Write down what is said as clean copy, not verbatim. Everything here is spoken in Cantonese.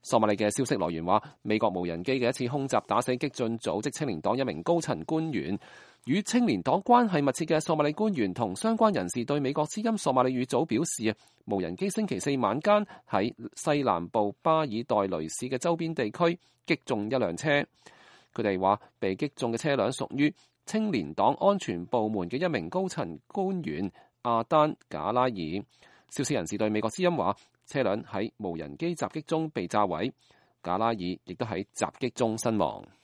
索馬里嘅消息來源話，美國無人機嘅一次空襲打死激進組織青年黨一名高層官員。與青年黨關係密切嘅索馬里官員同相關人士對美國之音索馬里語組表示，無人機星期四晚間喺西南部巴爾代雷市嘅周邊地區擊中一輛車。佢哋話被擊中嘅車輛屬於青年黨安全部門嘅一名高層官員阿丹賈拉爾。消息人士對美國之音話，車輛喺無人機襲擊中被炸毀，賈拉爾亦都喺襲擊中身亡。